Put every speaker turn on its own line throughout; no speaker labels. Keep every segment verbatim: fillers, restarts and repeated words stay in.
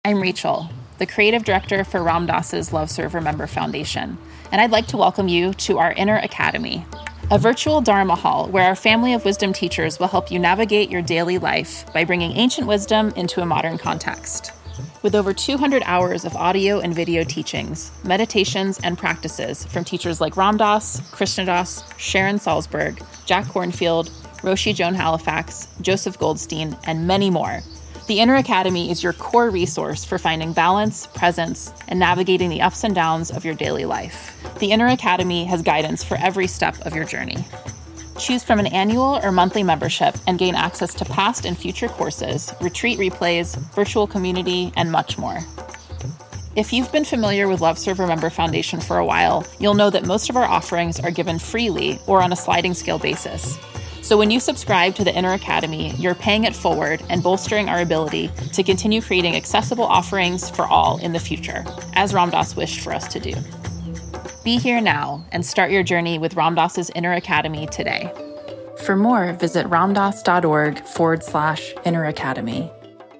I'm Rachel, the creative director for Ram Dass's Love Serve Remember Foundation, and I'd like to welcome you to our Inner Academy, a virtual Dharma hall where our family of wisdom teachers will help you navigate your daily life by bringing ancient wisdom into a modern context. With over two hundred hours of audio and video teachings, meditations, and practices from teachers like Ram Dass, Krishna Das, Sharon Salzberg, Jack Kornfield, Roshi Joan Halifax, Joseph Goldstein, and many more, the Inner Academy is your core resource for finding balance, presence, and navigating the ups and downs of your daily life. The Inner Academy has guidance for every step of your journey. Choose from an annual or monthly membership and gain access to past and future courses, retreat replays, virtual community, and much more. If you've been familiar with Love Serve Remember Foundation for a while, you'll know that most of our offerings are given freely or on a sliding scale basis. So when you subscribe to the Inner Academy, you're paying it forward and bolstering our ability to continue creating accessible offerings for all in the future, as Ram Dass wished for us to do. Be here now and start your journey with Ram Dass's Inner Academy today. For more, visit ramdass.org forward slash Inner Academy.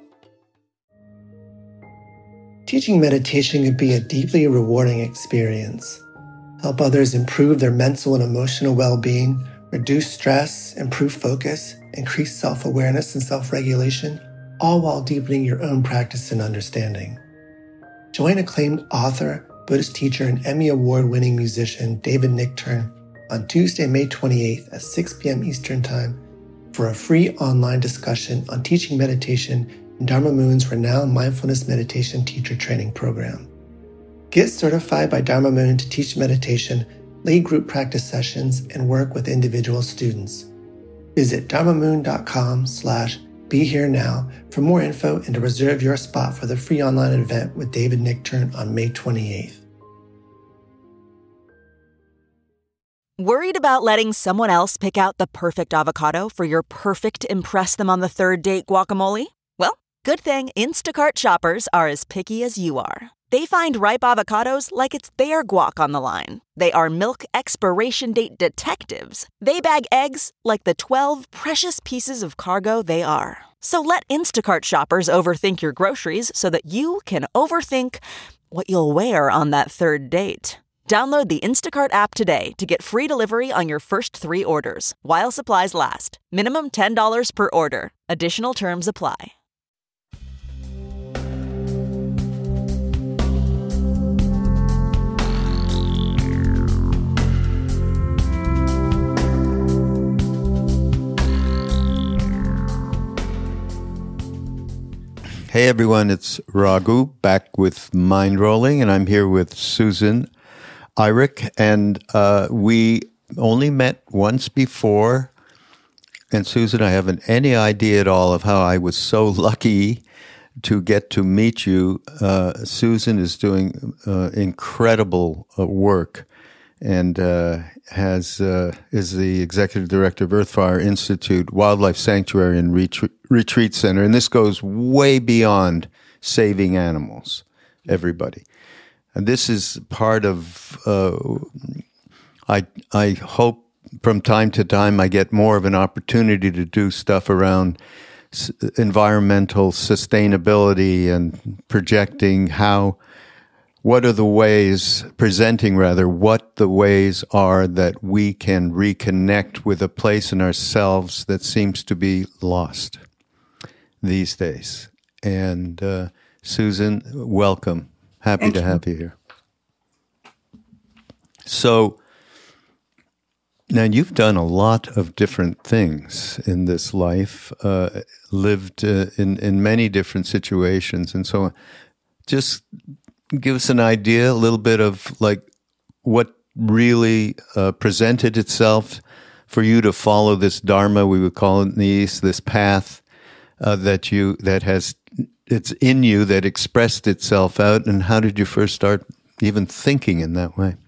Teaching meditation can be a deeply rewarding experience. Help others improve their mental and emotional well-being, reduce stress, improve focus, increase self-awareness and self-regulation, all while deepening your own practice and understanding. Join acclaimed author, Buddhist teacher, and Emmy Award-winning musician David Nichtern on Tuesday, May twenty-eighth at six p.m. Eastern Time for a free online discussion on teaching meditation in Dharma Moon's renowned mindfulness meditation teacher training program. Get certified by Dharma Moon to teach meditation, lead group practice sessions, and work with individual students. Visit dharmamoon.com slash be here now for more info and to reserve your spot for the free online event with David Nichtern on May twenty-eighth.
Worried about letting someone else pick out the perfect avocado for your perfect impress them on the third date guacamole? Well, good thing Instacart shoppers are as picky as you are. They find ripe avocados like it's their guac on the line. They are milk expiration date detectives. They bag eggs like the twelve precious pieces of cargo they are. So let Instacart shoppers overthink your groceries so that you can overthink what you'll wear on that third date. Download the Instacart app today to get free delivery on your first three orders, while supplies last. Minimum ten dollars per order. Additional terms apply.
Hey everyone, it's Raghu back with Mind Rolling, and I'm here with Susan Eyrich, and uh, we only met once before. And Susan, I haven't any idea at all of how I was so lucky to get to meet you. Uh, Susan is doing uh, incredible uh, work, and uh, has uh, is the executive director of Earthfire Institute, Wildlife Sanctuary and Retreat, Retreat Center, and this goes way beyond saving animals, everybody. And this is part of, uh, I I hope from time to time I get more of an opportunity to do stuff around s- environmental sustainability and projecting how, what are the ways, presenting rather, what the ways are that we can reconnect with a place in ourselves that seems to be lost these days. And uh, Susan, welcome. Happy
Thank
to
you.
have you here. So now you've done a lot of different things in this life, uh, lived uh, in, in many different situations and so on. Just give us an idea, a little bit of like what really uh, presented itself for you to follow this Dharma, we would call it in the East, this path uh, that you, that has, it's in you, that expressed itself out, and how did you first start even thinking in that way?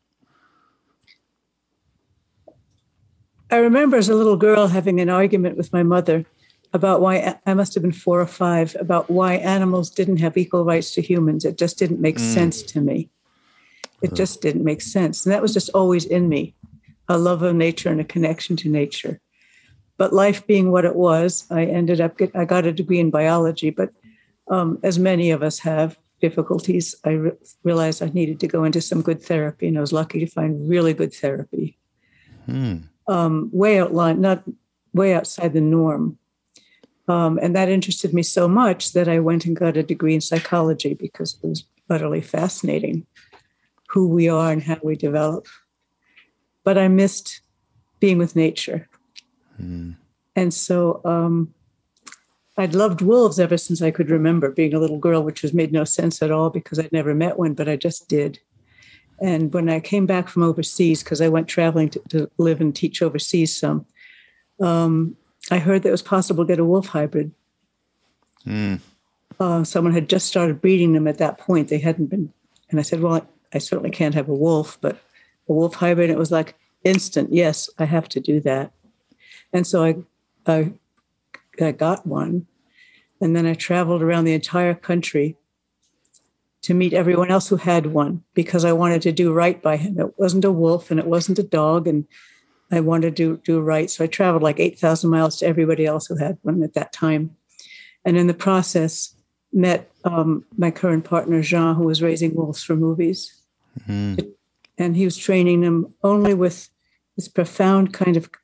I remember as a little girl having an argument with my mother about why, I must have been four or five, about why animals didn't have equal rights to humans. It just didn't make mm. sense to me. It uh-huh. just didn't make sense. And that was just always in me, a love of nature and a connection to nature. But life being what it was, I ended up, get, I got a degree in biology, but um, as many of us have difficulties, I re- realized I needed to go into some good therapy, and I was lucky to find really good therapy.
Hmm.
Um, way outline, not way outside the norm. Um, and that interested me so much that I went and got a degree in psychology because it was utterly fascinating who we are and how we develop. But I missed being with nature.
Hmm.
And so um, I'd loved wolves ever since I could remember, being a little girl, which was made no sense at all because I'd never met one, but I just did. And when I came back from overseas, because I went traveling to, to live and teach overseas some, um, I heard that it was possible to get a wolf hybrid.
Mm.
Uh, someone had just started breeding them at that point. They hadn't been. And I said, well, I, I certainly can't have a wolf, but a wolf hybrid. It was like instant. Yes, I have to do that. And so I, I, I got one. And then I traveled around the entire country to meet everyone else who had one because I wanted to do right by him. It wasn't a wolf and it wasn't a dog. And I wanted to do, do right. So I traveled like eight thousand miles to everybody else who had one at that time. And in the process, met um, my current partner, Jean, who was raising wolves for movies. Mm-hmm. And he was training them only with this profound kind of,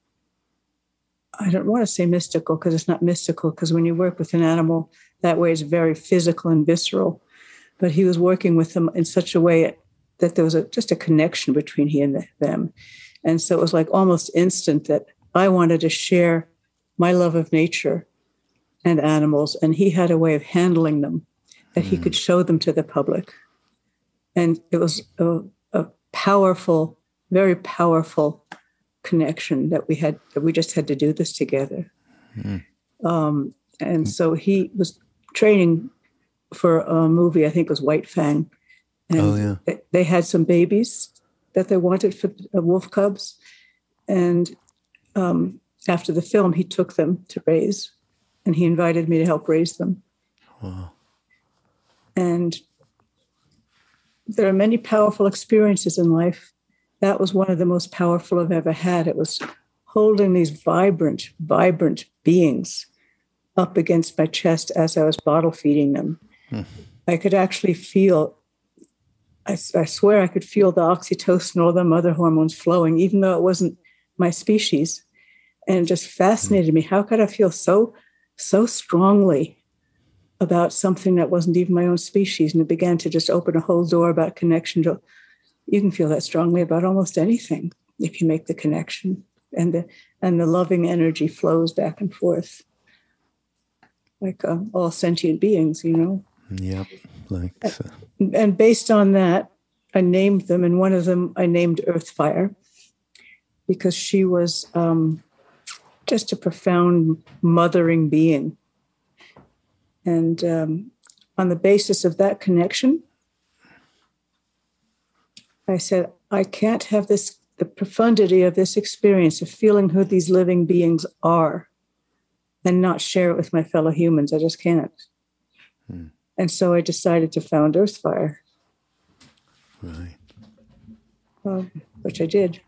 I don't want to say mystical because it's not mystical, because when you work with an animal that way, it's very physical and visceral. But he was working with them in such a way that there was a, just a connection between he and the, them. And so it was like almost instant that I wanted to share my love of nature and animals. And he had a way of handling them that mm. he could show them to the public. And it was a, a powerful, very powerful connection that we had, that we just had to do this together. Mm. Um, and so he was training for a movie, I think it was White Fang. And
oh, yeah.
they, they had some babies that they wanted for uh, wolf cubs. And um, after the film, he took them to raise, and he invited me to help raise them. Wow. And there are many powerful experiences in life. That was one of the most powerful I've ever had. It was holding these vibrant, vibrant beings up against my chest as I was bottle feeding them. Hmm. I could actually feel I, I swear I could feel the oxytocin, all the mother hormones flowing, even though it wasn't my species. And it just fascinated me. How could I feel so, so strongly about something that wasn't even my own species? And it began to just open a whole door about connection to, you can feel that strongly about almost anything if you make the connection. And the, and the loving energy flows back and forth like uh, all sentient beings, you know?
Yep. Like so.
And based on that, I named them, and one of them I named Earthfire because she was um, just a profound mothering being. And um, on the basis of that connection, I said, I can't have this, the profundity of this experience of feeling who these living beings are and not share it with my fellow humans. I just can't. Hmm. And so I decided to found Earthfire.
Right.
Um, which I did.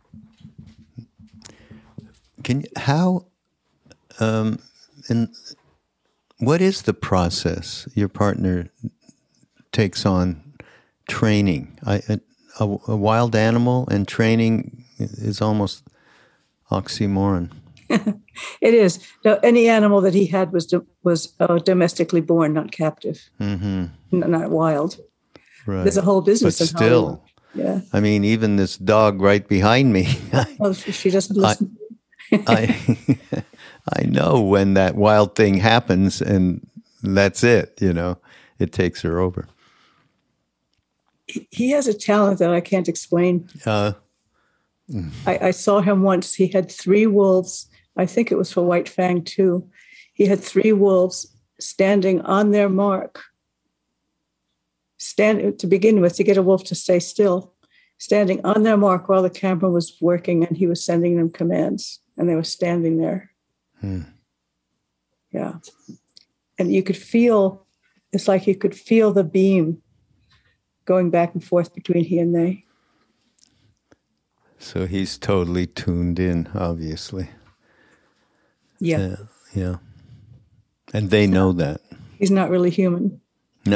Can you, how, um, and what is the process your partner takes on training? I, a, a, a wild animal and training is almost oxymoron.
It is. Now, any animal that he had was do, was uh, domestically born, not captive, mm-hmm. N- not wild.
Right.
There's a whole business.
But
in
still,
Hollywood. Yeah.
I mean, even this dog right behind me.
Oh, she doesn't listen.
I, I, I know when that wild thing happens, and that's it. You know, it takes her over.
He, he has a talent that I can't explain. Uh, mm. I, I saw him once. He had three wolves. I think it was for White Fang too. He had three wolves standing on their mark. Stand to begin with, to get a wolf to stay still, standing on their mark while the camera was working, and he was sending them commands, and they were standing there. Hmm. Yeah. And you could feel, it's like you could feel the beam going back and forth between he and they.
So he's totally tuned in, obviously.
Yeah.
Uh, yeah. And they know that.
He's not really human.
No.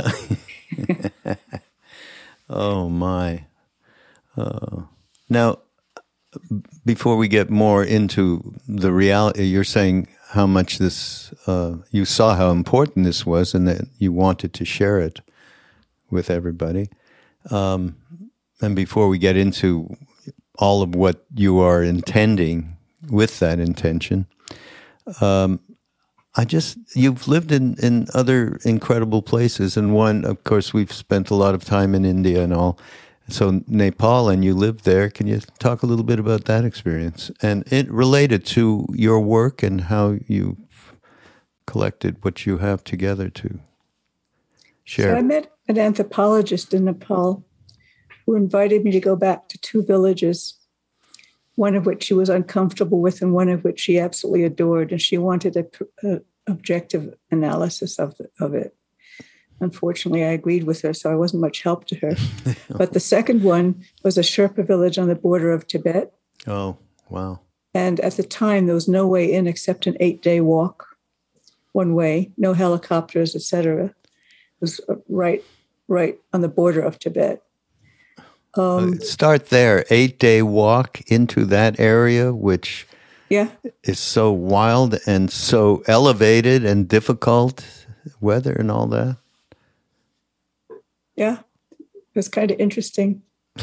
Oh, my. Uh, now, before we get more into the reality, you're saying how much this, uh, you saw how important this was and that you wanted to share it with everybody. Um, and before we get into all of what you are intending with that intention, um, I just, you've lived in, in other incredible places. And one, of course, we've spent a lot of time in India and all. So Nepal, and you lived there. Can you talk a little bit about that experience? And it related to your work and how you collected what you have together to share.
So I met an anthropologist in Nepal who invited me to go back to two villages, one of which she was uncomfortable with and one of which she absolutely adored. And she wanted an objective analysis of, the, of it. Unfortunately, I agreed with her, so I wasn't much help to her. But the second one was a Sherpa village on the border of Tibet.
Oh, wow.
And at the time, there was no way in except an eight-day walk, one way, no helicopters, et cetera. It was right, right on the border of Tibet. Um,
Start there. Eight-day walk into that area, which
yeah.
is so wild and so elevated and difficult weather and all that.
Yeah, it was kind of interesting.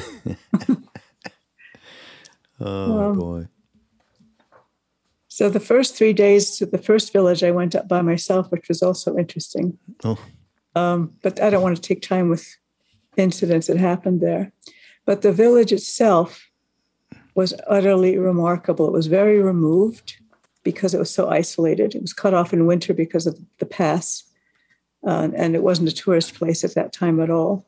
Oh, um, boy.
So the first three days to the first village, I went up by myself, which was also interesting.
Oh.
Um, but I don't want to take time with incidents that happened there. But the village itself was utterly remarkable. It was very removed because it was so isolated. It was cut off in winter because of the pass. Uh, and it wasn't a tourist place at that time at all.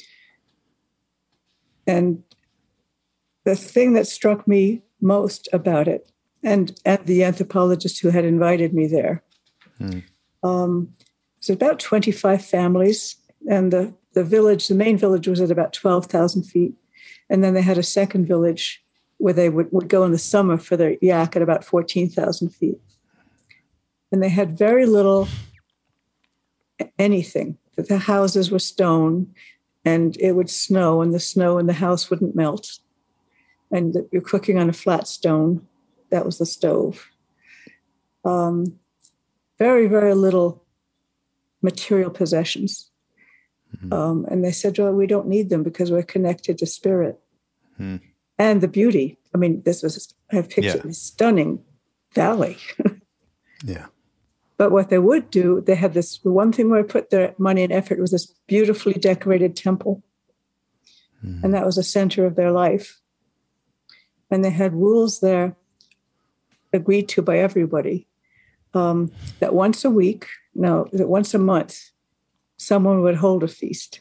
And the thing that struck me most about it, and, and the anthropologist who had invited me there, mm. um, was about twenty-five families. And the, the village, the main village was at about twelve thousand feet. And then they had a second village where they would, would go in the summer for their yak at about fourteen thousand feet. And they had very little anything. The houses were stone and it would snow and the snow in the house wouldn't melt. And you're cooking on a flat stone. That was the stove. Um, very, very little material possessions. Mm-hmm. Um, and they said, well, we don't need them because we're connected to spirit. Mm. And the beauty. I mean, this was, I have pictures of a stunning valley.
Yeah.
But what they would do, they had this, the one thing where I put their money and effort was this beautifully decorated temple. Mm. And that was the center of their life. And they had rules there agreed to by everybody um, that once a week, no, that once a month, someone would hold a feast.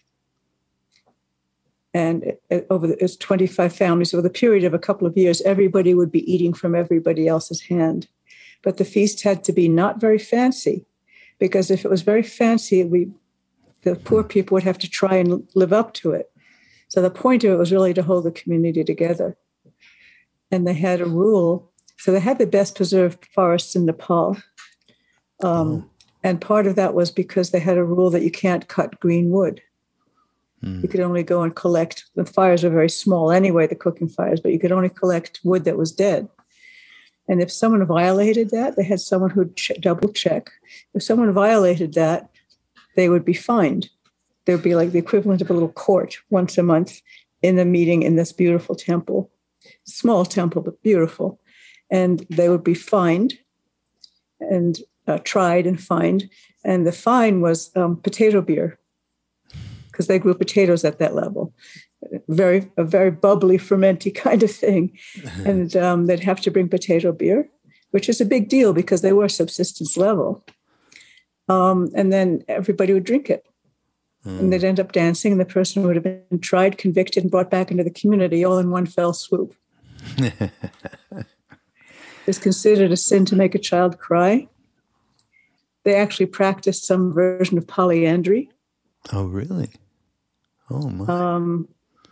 And it, it, over the, it's twenty-five families, over the period of a couple of years, everybody would be eating from everybody else's hand. But the feast had to be not very fancy, because if it was very fancy, we, the poor people would have to try and live up to it. So the point of it was really to hold the community together. And they had a rule. So they had the best preserved forests in Nepal. Um, oh. And part of that was because they had a rule that you can't cut green wood. Mm. You could only go and collect, the fires were very small anyway, the cooking fires, but you could only collect wood that was dead. And if someone violated that, they had someone who'd ch- double check. If someone violated that, they would be fined. There would be like the equivalent of a little court once a month in the meeting in this beautiful temple. Small temple, but beautiful. And they would be fined and uh, tried and fined. And the fine was um, potato beer, because they grew potatoes at that level. Very, a very bubbly, fermenty kind of thing. And um, they'd have to bring potato beer, which is a big deal because they were subsistence level. Um, and then everybody would drink it. Mm. And they'd end up dancing, and the person would have been tried, convicted, and brought back into the community all in one fell swoop. It's considered a sin to make a child cry. They actually practiced some version of polyandry.
Oh, really? Oh, my.
Um,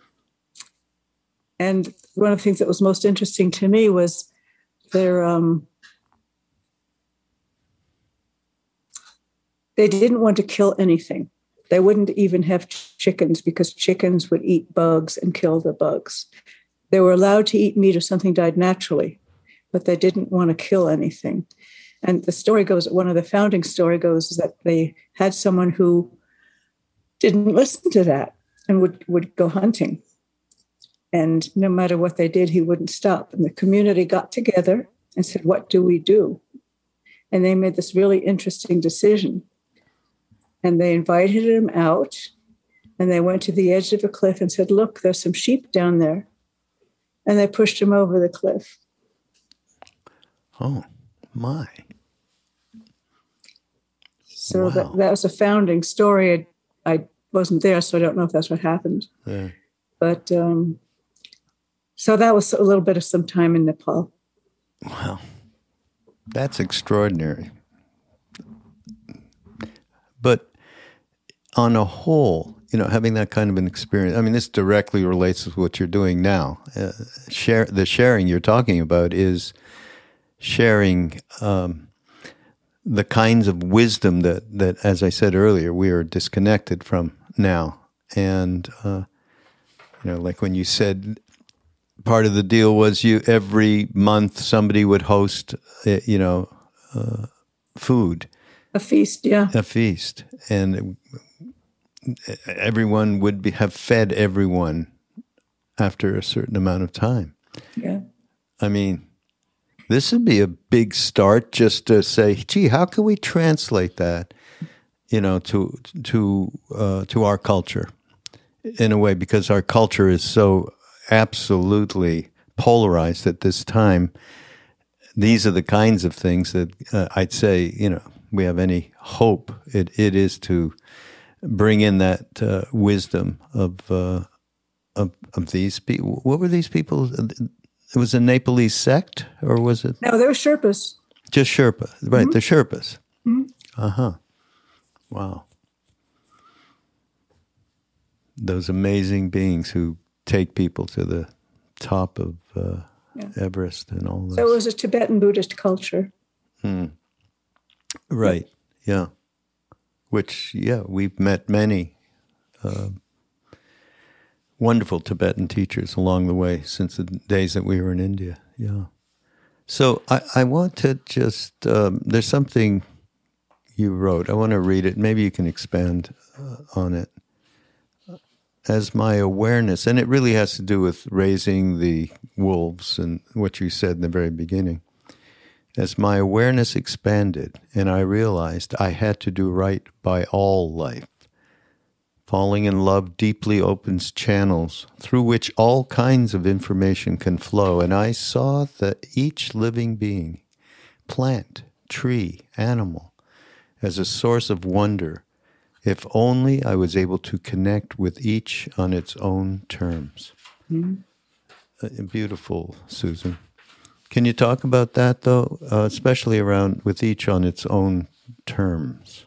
and one of the things that was most interesting to me was their, um, they didn't want to kill anything. They wouldn't even have chickens because chickens would eat bugs and kill the bugs. They were allowed to eat meat if something died naturally, but they didn't want to kill anything. And the story goes, one of the founding story goes is that they had someone who didn't listen to that and would, would go hunting. And no matter what they did, he wouldn't stop. And the community got together and said, what do we do? And they made this really interesting decision. And they invited him out, and they went to the edge of a cliff and said, look, there's some sheep down there. And they pushed him over the cliff.
Oh, my.
So
Wow.
that, that was a founding story. I, I wasn't there, so I don't know if that's what happened.
Yeah.
But um, so that was a little bit of some time in Nepal.
Wow. That's extraordinary. But on a whole, you know, having that kind of an experience, I mean, this directly relates to what you're doing now. Uh, share the sharing you're talking about is sharing um, the kinds of wisdom that, that, as I said earlier, we are disconnected from now. And, uh, you know, like when you said part of the deal was you every month somebody would host, uh, you know, uh, food.
A feast, yeah.
A feast. And everyone would be, have fed everyone after a certain amount of time.
Yeah.
I mean, this would be a big start just to say, gee, how can we translate that, you know, to to uh, to our culture in a way, because our culture is so absolutely polarized at this time. These are the kinds of things that uh, I'd say, you know, we have any hope, it it is to bring in that uh, wisdom of, uh, of of these people. What were these people? It was a Nepalese sect, or was it?
No, they were Sherpas.
Just Sherpa, right?
Mm-hmm.
The Sherpas.
Mm-hmm.
Uh huh. Wow. Those amazing beings who take people to the top of uh, yeah. Everest and all this.
So it was a Tibetan Buddhist culture.
Hmm. Right. Yeah. Which, yeah, we've met many uh, wonderful Tibetan teachers along the way since the days that we were in India. Yeah. So I, I want to just, um, there's something you wrote. I want to read it. Maybe you can expand uh, on it. As my awareness, and it really has to do with raising the wolves and what you said in the very beginning. As my awareness expanded and I realized I had to do right by all life, falling in love deeply opens channels through which all kinds of information can flow, and I saw that each living being, plant, tree, animal, as a source of wonder, if only I was able to connect with each on its own terms. Mm-hmm. Uh, beautiful, Susan. Can you talk about that, though, uh, especially around with each on its own terms?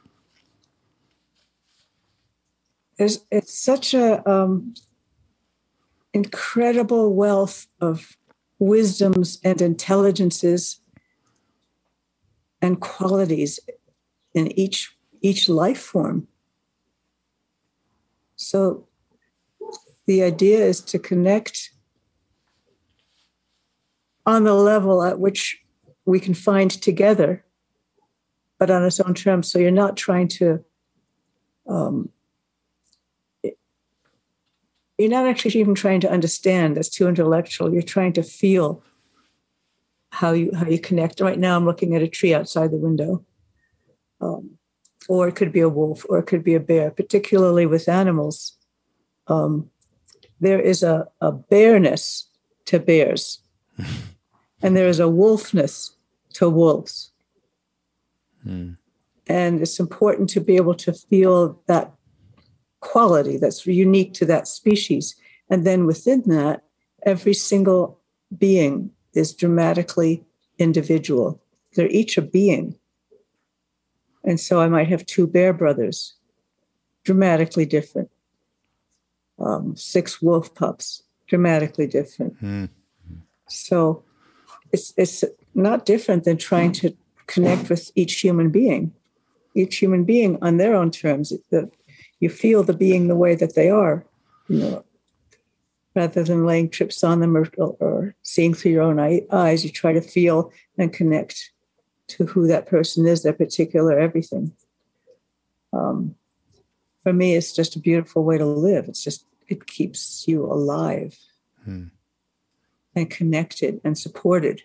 It's, it's such a um, incredible wealth of wisdoms and intelligences and qualities in each each life form. So the idea is to connect on the level at which we can find together, but on its own terms. So you're not trying to, um, you're not actually even trying to understand. That's too intellectual. You're trying to feel how you how you connect. Right now I'm looking at a tree outside the window. Um, or it could be a wolf, or it could be a bear, particularly with animals. Um, there is a, a bearness to bears. And there is a wolfness to wolves. Mm. And it's important to be able to feel that quality that's unique to that species. And then within that, every single being is dramatically individual. They're each a being. And so I might have two bear brothers, dramatically different. Um, six wolf pups, dramatically different. Mm. So it's it's not different than trying to connect with each human being, each human being on their own terms. The, you feel the being the way that they are, you know, rather than laying trips on them or, or seeing through your own eye, eyes. You try to feel and connect to who that person is, their particular everything. Um, for me, it's just a beautiful way to live. It's just, it keeps you alive hmm. and connected and supported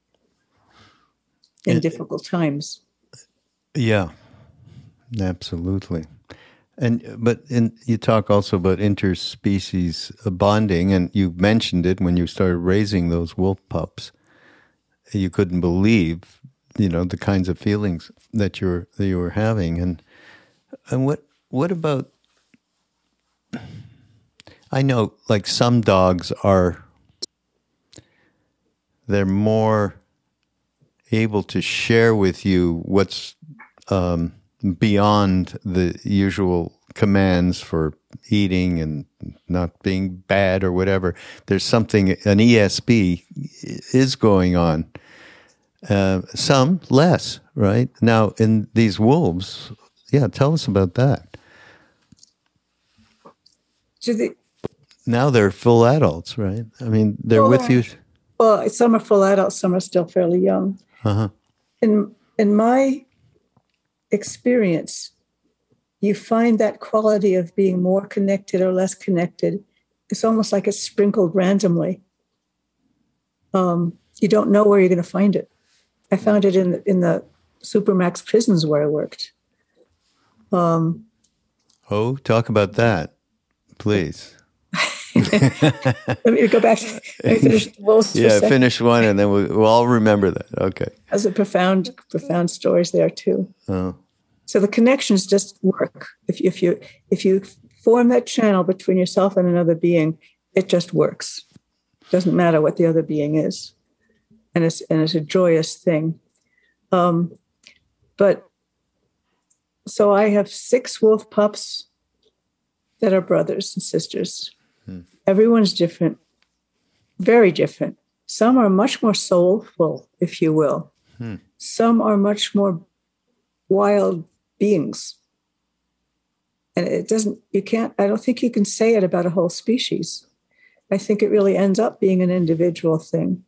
in and, difficult times.
Yeah, absolutely. And but in, you talk also about interspecies bonding, and you mentioned it when you started raising those wolf pups. You couldn't believe, you know, the kinds of feelings that you were that you were having, and and what what about? I know, like some dogs are, they're more able to share with you what's um, beyond the usual commands for eating and not being bad or whatever. There's something, an E S P is going on. Uh, some less, right? Now, in these wolves, yeah, tell us about that.
Do they,
now they're full adults, right? I mean, they're well, with you.
Well, some are full adults, some are still fairly young.
Uh-huh.
In in my experience, you find that quality of being more connected or less connected. It's almost like it's sprinkled randomly. Um, you don't know where you're going to find it. I found it in the, in the Supermax prisons where I worked. Um,
oh, talk about that, please.
Let me go back. Let me finish Wolves
yeah, finish one, and then we'll, we'll all remember that. Okay.
There's a profound, profound stories there too.
Oh.
So the connections just work. If you, if you if you form that channel between yourself and another being, it just works. It doesn't matter what the other being is, and it's and it's a joyous thing. Um, but so I have six wolf pups that are brothers and sisters. Hmm. Everyone's different, very different. Some are much more soulful, if you will. Hmm. Some are much more wild beings. And it doesn't, you can't, I don't think you can say it about a whole species. I think it really ends up being an individual thing.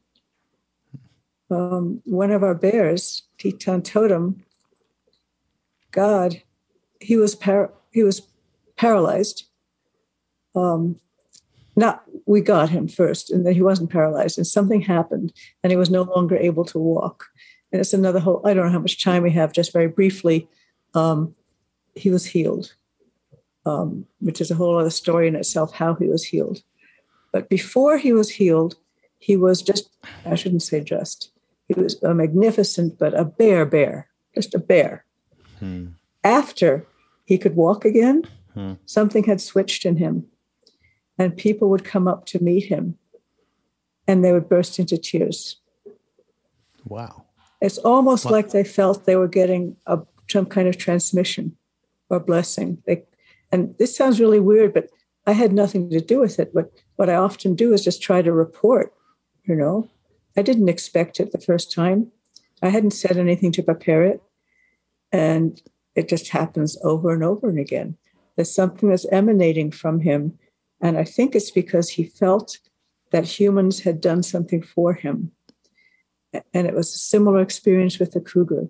Um, one of our bears, Teton Totem, God, he was par- he was paralyzed. Um, not we got him first, and then he wasn't paralyzed, and something happened, and he was no longer able to walk. And it's another whole. I don't know how much time we have. Just very briefly, um, he was healed, um, which is a whole other story in itself. How he was healed, but before he was healed, he was just. I shouldn't say just. He was a magnificent, but a bear bear, just a bear. Hmm. After he could walk again, hmm. something had switched in him. And people would come up to meet him, and they would burst into tears.
Wow.
It's almost what? like they felt they were getting a, some kind of transmission or blessing. They, and this sounds really weird, but I had nothing to do with it. But what I often do is just try to report, you know. I didn't expect it the first time. I hadn't said anything to prepare it. And it just happens over and over and again. There's something that's emanating from him. And I think it's because he felt that humans had done something for him. And it was a similar experience with the cougar,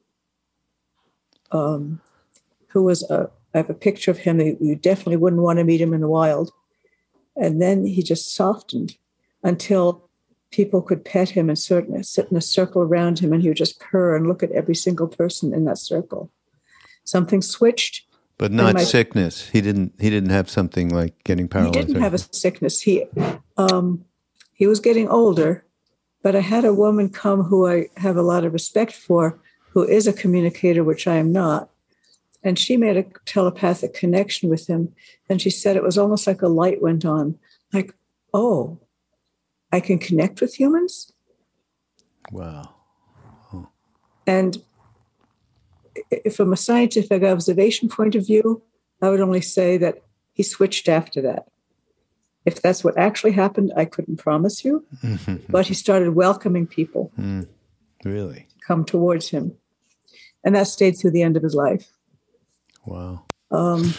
um, who was a, I have a picture of him. You definitely wouldn't want to meet him in the wild. And then he just softened until people could pet him and sit in a circle around him, and he would just purr and look at every single person in that circle. Something switched.
But not my, sickness. He didn't. He didn't have something like getting paralyzed.
He didn't have a sickness. He, um, he was getting older. But I had a woman come who I have a lot of respect for, who is a communicator, which I am not, and she made a telepathic connection with him. And she said it was almost like a light went on, like, oh, I can connect with humans.
Wow. Oh.
And from a scientific observation point of view, I would only say that he switched after that. If that's what actually happened, I couldn't promise you. But he started welcoming people.
Mm, really?
To come towards him. And that stayed through the end of his life.
Wow.
Um,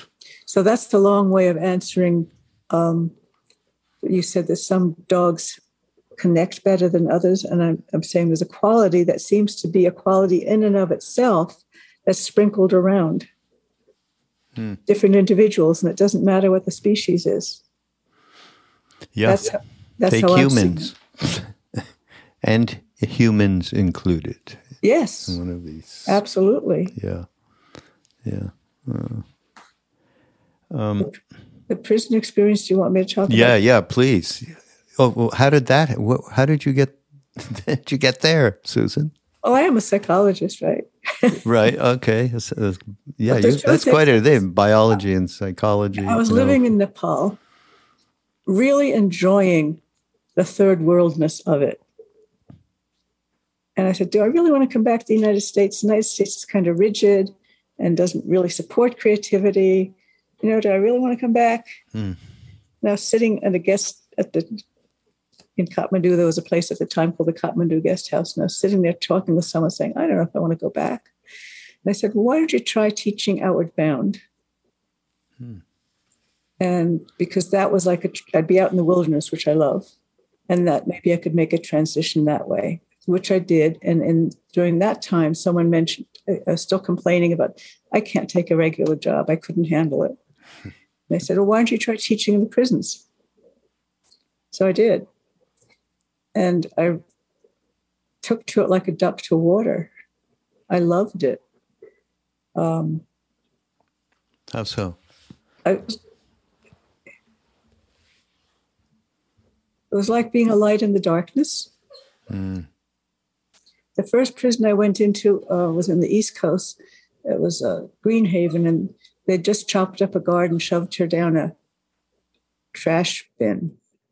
So that's the long way of answering. Um, you said that some dogs connect better than others. And I'm, I'm saying there's a quality that seems to be a quality in and of itself that's sprinkled around hmm. different individuals. And it doesn't matter what the species is.
Yeah.
That's how, that's
Take
how
humans. And humans included.
Yes.
One of these.
Absolutely.
Yeah. Yeah. Uh, um,
the, the prison experience, do you want me to talk
yeah,
about?
Yeah, yeah, please. Oh, well, how did that, how did you get, did you get there, Susan?
Oh, I am a psychologist, right?
Right, okay. Uh, yeah, you, that's quite a thing, biology and psychology.
I was living know. in Nepal, really enjoying the third worldness of it. And I said, do I really want to come back to the United States? The United States is kind of rigid and doesn't really support creativity. You know, do I really want to come back? Hmm. Now, sitting at a guest at the in Kathmandu, there was a place at the time called the Kathmandu Guest House. And I was sitting there talking with someone saying, I don't know if I want to go back. And I said, well, why don't you try teaching Outward Bound? Hmm. And because that was like, a, I'd be out in the wilderness, which I love. And that maybe I could make a transition that way, which I did. And, and during that time, someone mentioned, I was still complaining about, I can't take a regular job. I couldn't handle it. And they said, well, why don't you try teaching in the prisons? So I did. And I took to it like a duck to water. I loved it. Um,
How so?
I, it was like being a light in the darkness. Mm. The first prison I went into uh, was in the East Coast. It was uh, Greenhaven, and they just chopped up a guard and shoved her down a trash bin.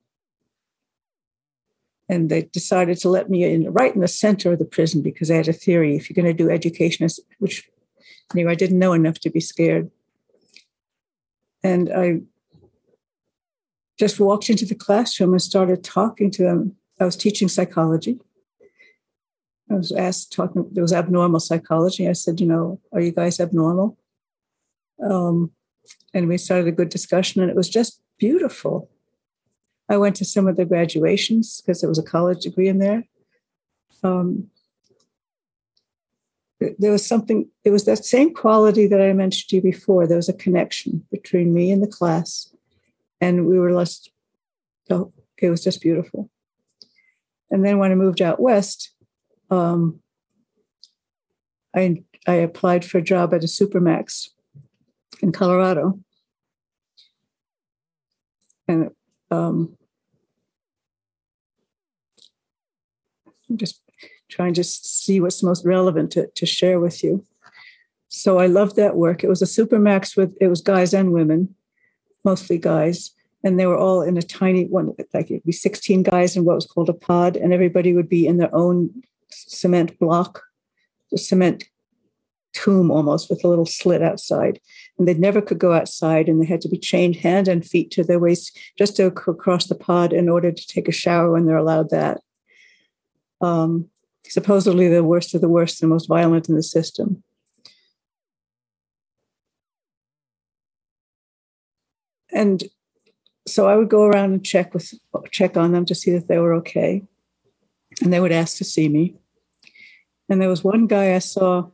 And they decided to let me in right in the center of the prison because I had a theory. If you're going to do education, which anyway, I didn't know enough to be scared. And I just walked into the classroom and started talking to them. I was teaching psychology. I was asked, talking, there was abnormal psychology. I said, you know, are you guys abnormal? Um, and we started a good discussion, and it was just beautiful. I went to some of the graduations because there was a college degree in there. Um, there was something, it was that same quality that I mentioned to you before. There was a connection between me and the class, and we were less, oh, it was just beautiful. And then when I moved out west, um, I, I applied for a job at a Supermax in Colorado. And Um, I'm just trying to see what's most relevant to, to share with you. So I loved that work. It was a Supermax with, it was guys and women, mostly guys. And they were all in a tiny one, like it'd be sixteen guys in what was called a pod. And everybody would be in their own cement block, the cement tomb almost with a little slit outside. And they never could go outside, and they had to be chained hand and feet to their waist just to go across the pod in order to take a shower when they're allowed that. Um, supposedly the worst of the worst and most violent in the system. And so I would go around and check with check on them to see that they were okay. And they would ask to see me. And there was one guy I saw.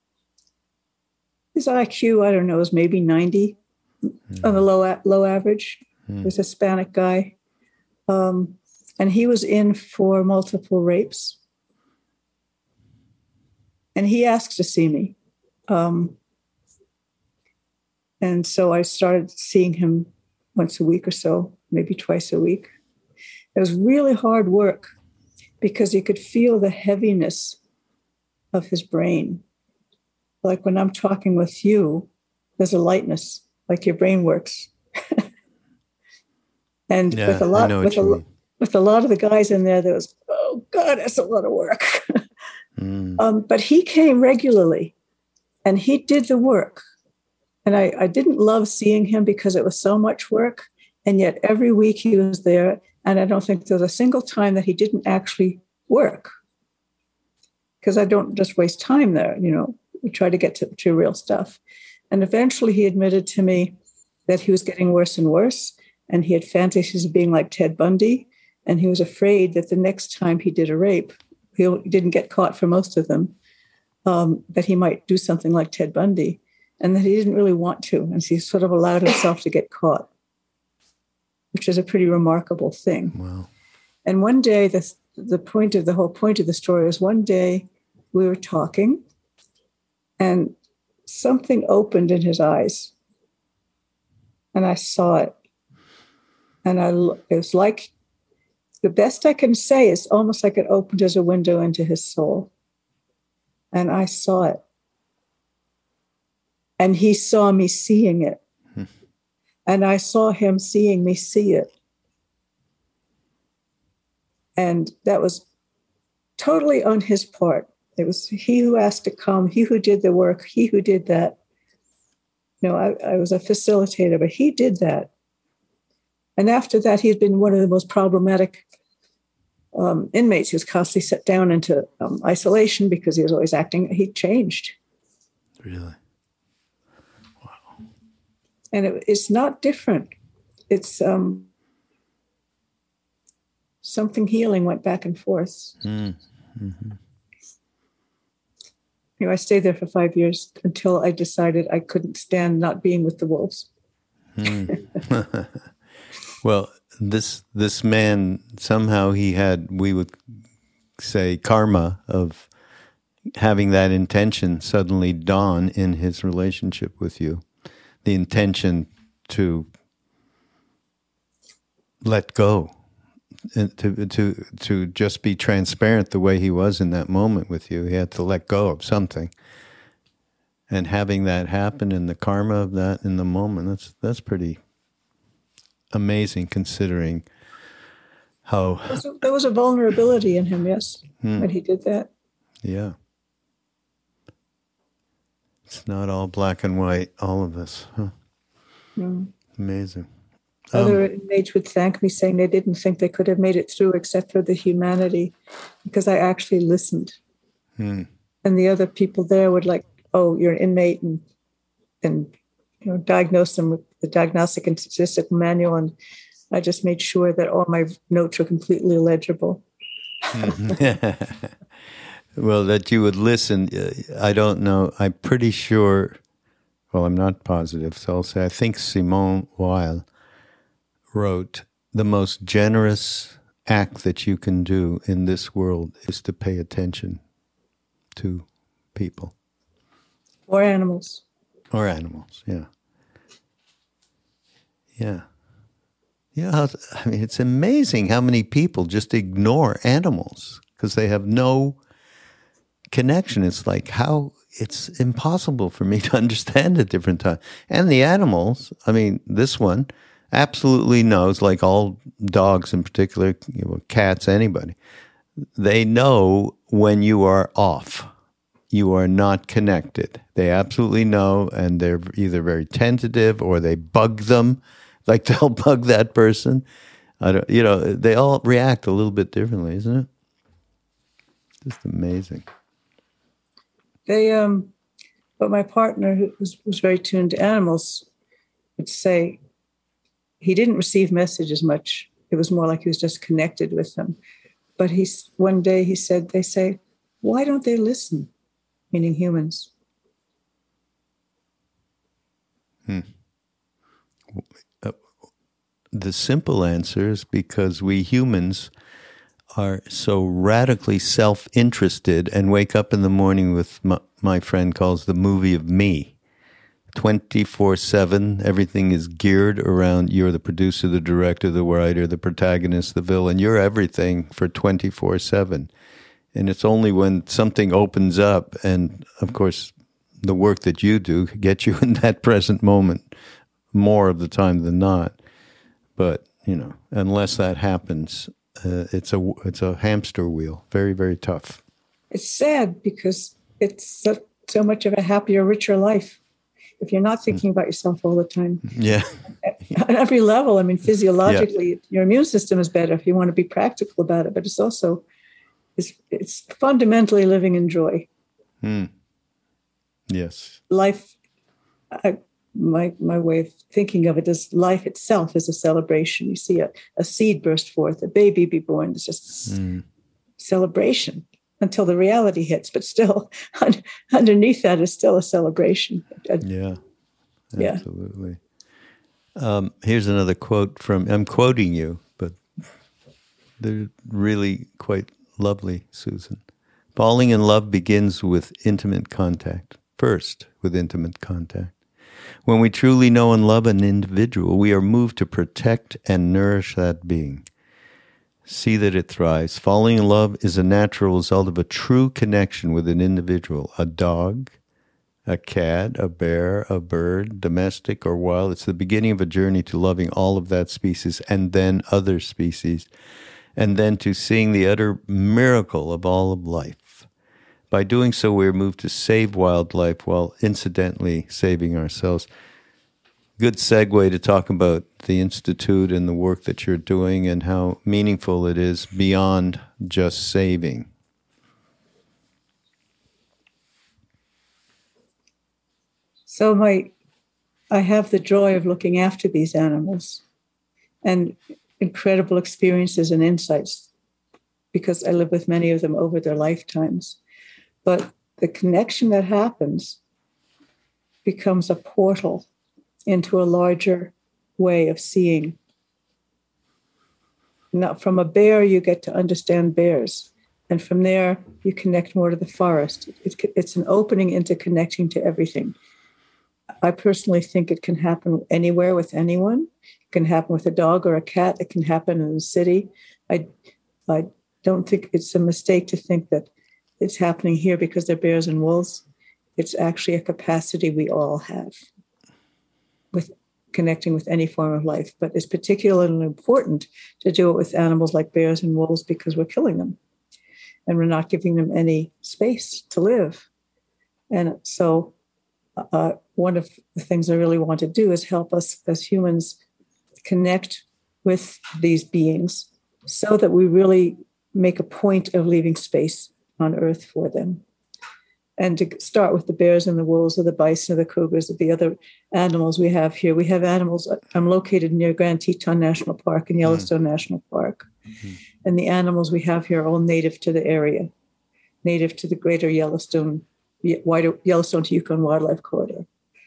His I Q, I don't know, was maybe ninety mm. on the low low average. Mm. He was a Hispanic guy. Um, and he was in for multiple rapes. And he asked to see me. Um, and so I started seeing him once a week or so, maybe twice a week. It was really hard work because you could feel the heaviness of his brain. Like when I'm talking with you, there's a lightness, like your brain works. And
yeah,
with a lot, with a, with a lot of the guys in there, there was, oh God, that's a lot of work. mm. um, but he came regularly, and he did the work. And I, I didn't love seeing him because it was so much work. And yet every week he was there, and I don't think there was a single time that he didn't actually work. Because I don't just waste time there, you know. We try to get to, to real stuff. And eventually he admitted to me that he was getting worse and worse. And he had fantasies of being like Ted Bundy. And he was afraid that the next time he did a rape, he didn't get caught for most of them, um, that he might do something like Ted Bundy, and that he didn't really want to. And so he sort of allowed himself to get caught, which is a pretty remarkable thing.
Wow. And
one day, the, the point of the whole point of the story was one day we were talking and something opened in his eyes. And I saw it. And I, it was like, the best I can say is almost like it opened as a window into his soul. And I saw it. And he saw me seeing it. Hmm. And I saw him seeing me see it. And that was totally on his part. It was he who asked to come, he who did the work, he who did that. You know, I, I was a facilitator, but he did that. And after that, he had been one of the most problematic um, inmates. He was constantly set down into um, isolation because he was always acting. He changed.
Really? Wow.
And it, it's not different. It's um, something healing went back and forth. Mm. Mm-hmm. You know, I stayed there for five years until I decided I couldn't stand not being with the wolves.
Mm. Well, this this man, somehow he had, we would say, karma of having that intention suddenly dawn in his relationship with you. The intention to let go, and to to to just be transparent the way he was in that moment with you. He had to let go of something. And having that happen and the karma of that in the moment, that's that's pretty amazing, considering how
there was a, there was a vulnerability in him, yes, hmm. when he did that.
Yeah, it's not all black and white. All of this, huh? Mm. Amazing.
Other
um,
inmates would thank me, saying they didn't think they could have made it through except for the humanity, because I actually listened. Hmm. And the other people there would like, oh, you're an inmate, and and you know, diagnose them with the Diagnostic and Statistical Manual, and I just made sure that all my notes were completely legible.
Well, that you would listen, I don't know. I'm pretty sure, well, I'm not positive, so I'll say I think Simone Weil wrote, the most generous act that you can do in this world is to pay attention to people.
Or animals.
Or animals, yeah. Yeah. You know, how, I mean, it's amazing how many people just ignore animals because they have no connection. It's like how it's impossible for me to understand at different times. And the animals, I mean, this one absolutely knows, like all dogs in particular, you know, cats, anybody, they know when you are off. You are not connected. They absolutely know, and they're either very tentative or they bug them, like they'll bug that person. I don't, you know, they all react a little bit differently, isn't it? Just amazing.
They, um, but my partner, who was, was very tuned to animals, would say he didn't receive messages much. It was more like he was just connected with them. But he's one day he said, they say, why don't they listen? Meaning humans.
Hmm. Uh, the simple answer is because we humans are so radically self-interested and wake up in the morning with my, my friend calls the movie of me. twenty-four seven, everything is geared around you're the producer, the director, the writer, the protagonist, the villain. You're everything for twenty-four seven. And it's only when something opens up, and of course, the work that you do gets you in that present moment more of the time than not. But, you know, unless that happens, uh, it's a it's a hamster wheel. Very, very tough.
It's sad because it's so, so much of a happier, richer life if you're not thinking about yourself all the time.
Yeah.
On every level, I mean, physiologically, yeah. Your immune system is better if you want to be practical about it, but it's also... It's, it's fundamentally living in joy.
Hmm. Yes.
Life, I, my my way of thinking of it is life itself is a celebration. You see a, a seed burst forth, a baby be born. It's just mm. celebration until the reality hits. But still, un- underneath that is still a celebration.
Yeah, absolutely. Yeah. Um, here's another quote from, I'm quoting you, but they're really quite lovely, Susan. Falling in love begins with intimate contact. First, with intimate contact. When we truly know and love an individual, we are moved to protect and nourish that being. See that it thrives. Falling in love is a natural result of a true connection with an individual, a dog, a cat, a bear, a bird, domestic or wild. It's the beginning of a journey to loving all of that species and then other species, and then to seeing the utter miracle of all of life. By doing so, we are moved to save wildlife while incidentally saving ourselves. Good segue to talk about the Institute and the work that you're doing and how meaningful it is beyond just saving.
So my, I have the joy of looking after these animals and incredible experiences and insights because I live with many of them over their lifetimes. But the connection that happens becomes a portal into a larger way of seeing. Now, from a bear, you get to understand bears. And from there, you connect more to the forest. It, it's an opening into connecting to everything. I personally think it can happen anywhere with anyone. It can happen with a dog or a cat. It can happen in the city. I, I don't think it's a mistake to think that it's happening here because they're bears and wolves. It's actually a capacity we all have with connecting with any form of life. But it's particularly important to do it with animals like bears and wolves because we're killing them and we're not giving them any space to live. And so uh, one of the things I really want to do is help us as humans connect with these beings so that we really make a point of leaving space on Earth for them. And to start with the bears and the wolves or the bison or the cougars or the other animals we have here. We have animals. I'm located near Grand Teton National Park and Yellowstone mm-hmm. National Park. Mm-hmm. And the animals we have here are all native to the area, native to the greater Yellowstone, wider Yellowstone to Yukon Wildlife Corridor.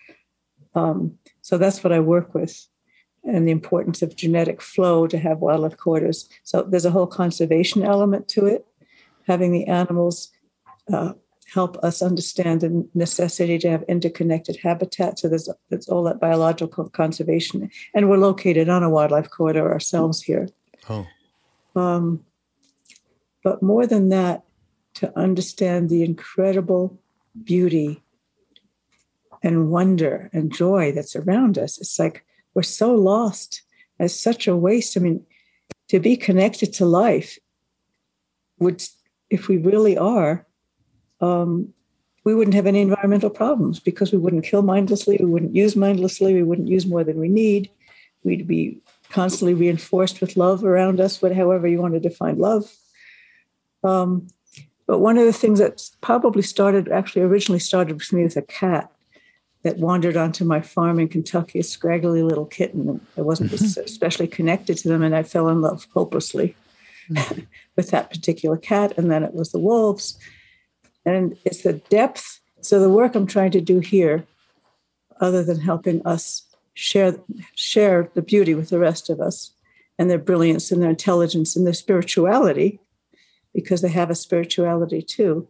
Um, so that's what I work with, and the importance of genetic flow to have wildlife corridors. So there's a whole conservation element to it, having the animals uh, help us understand the necessity to have interconnected habitat. So there's, there's all that biological conservation. And we're located on a wildlife corridor ourselves here.
Oh.
Um, but more than that, to understand the incredible beauty and wonder and joy that's around us. It's like we're so lost. It's such a waste. I mean, to be connected to life would, if we really are, um, we wouldn't have any environmental problems because we wouldn't kill mindlessly, we wouldn't use mindlessly, we wouldn't use more than we need. We'd be constantly reinforced with love around us, however you want to define love. Um, but one of the things that probably started, actually originally started with me with a cat that wandered onto my farm in Kentucky, a scraggly little kitten. I wasn't especially connected to them, and I fell in love hopelessly with that particular cat. And then it was the wolves. And it's the depth. So the work I'm trying to do here, other than helping us share, share the beauty with the rest of us and their brilliance and their intelligence and their spirituality, because they have a spirituality too,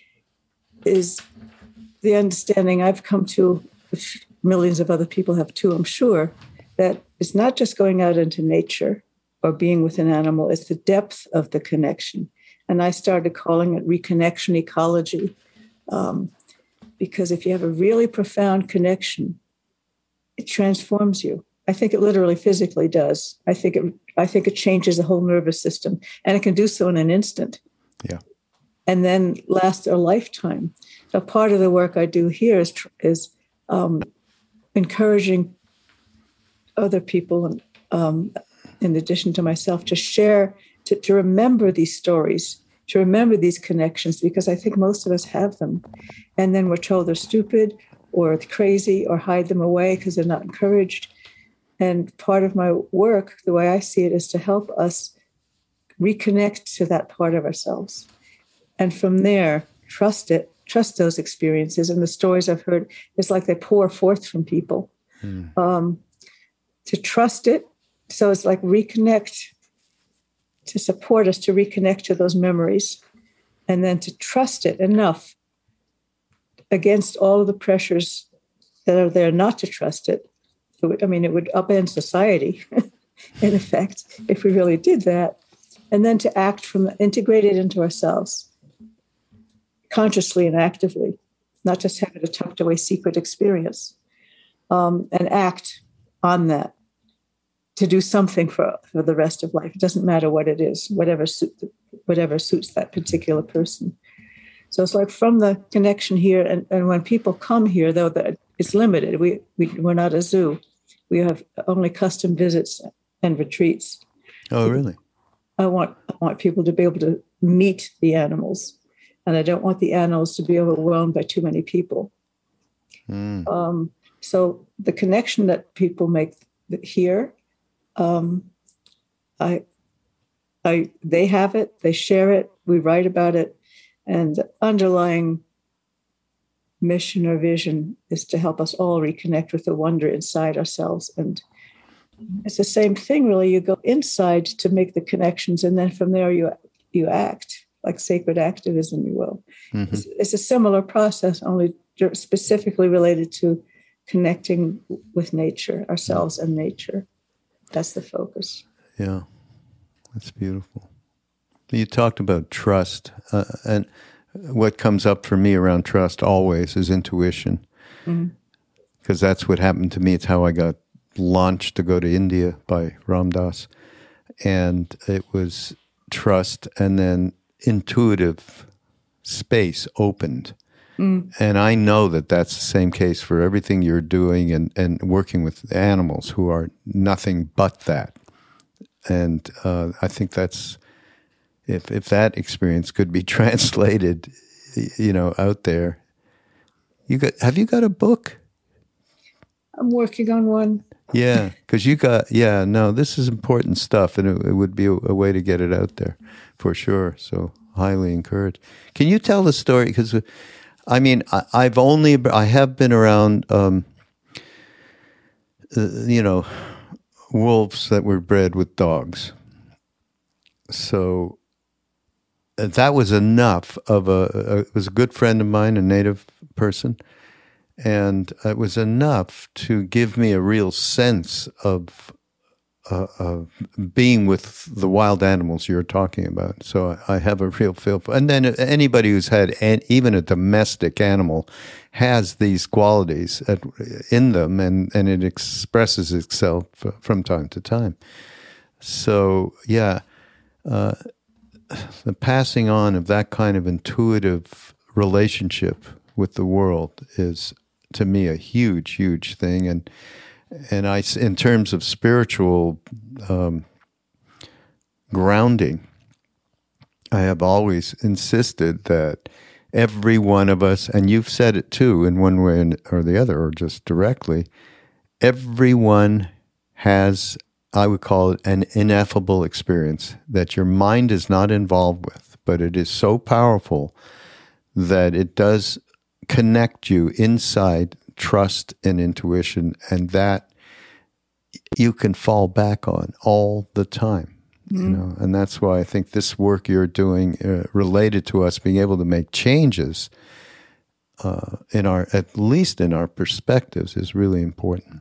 is the understanding I've come to, which millions of other people have too, I'm sure, that it's not just going out into nature or being with an animal, it's the depth of the connection. And I started calling it reconnection ecology, um, because if you have a really profound connection, it transforms you. I think it literally physically does. I think it I think it changes the whole nervous system, and it can do so in an instant.
Yeah.
And then last a lifetime. So part of the work I do here is is um, encouraging other people, um, in addition to myself, to share, to, to remember these stories, to remember these connections, because I think most of us have them. And then we're told they're stupid, or crazy or hide them away because they're not encouraged. And part of my work, the way I see it, is to help us reconnect to that part of ourselves. And from there, trust it, trust those experiences. And the stories I've heard, it's like they pour forth from people. Mm. Um, to trust it. So it's like reconnect, to support us to reconnect to those memories, and then to trust it enough against all of the pressures that are there not to trust it. It would, I mean, it would upend society, in effect, if we really did that. And then to act from, integrate it into ourselves, consciously and actively, not just have it a tucked away secret experience, um, and act on that to do something for, for the rest of life. It doesn't matter what it is, whatever, suit, whatever suits that particular person. So it's like from the connection here, and, and when people come here, though, that it's limited. We, we, we're not a zoo. We have only custom visits and retreats.
Oh, really?
I want I want people to be able to meet the animals, and I don't want the animals to be overwhelmed by too many people. Mm. Um, so the connection that people make here, um, I, I, they have it, they share it, we write about it, and the underlying mission or vision is to help us all reconnect with the wonder inside ourselves. And it's the same thing, really. You go inside to make the connections, and then from there you you act, like sacred activism, you will. Mm-hmm. It's, it's a similar process, only specifically related to connecting with nature, ourselves and nature. That's the focus.
Yeah, that's beautiful. You talked about trust, uh, and what comes up for me around trust always is intuition, because mm-hmm. that's what happened to me. It's how I got launched to go to India by Ram Dass, and it was trust, and then intuitive space opened. Mm. And I know that that's the same case for everything you're doing and, and working with animals who are nothing but that. And uh, I think that's, if if that experience could be translated, you know, out there. You got? Have you got a book?
I'm working on one.
Yeah, because you got, yeah, no, this is important stuff, and it, it would be a, a way to get it out there for sure. So highly encouraged. Can you tell the story? Because, I mean, I, I've only, I have been around, um, uh, you know, wolves that were bred with dogs. So that was enough of a, a, it was a good friend of mine, a native person. And it was enough to give me a real sense of, uh, of being with the wild animals you're talking about. So I have a real feel for. And then anybody who's had an, even a domestic animal has these qualities at, in them, and, and it expresses itself from time to time. So yeah, uh, the passing on of that kind of intuitive relationship with the world is, to me, a huge, huge thing. And and I, in terms of spiritual um, grounding, I have always insisted that every one of us, and you've said it too in one way or the other, or just directly, everyone has, I would call it, an ineffable experience that your mind is not involved with, but it is so powerful that it does connect you inside trust and intuition, and that you can fall back on all the time. Mm-hmm. You know, and that's why I think this work you're doing, uh, related to us being able to make changes uh, in our, at least in our perspectives, is really important.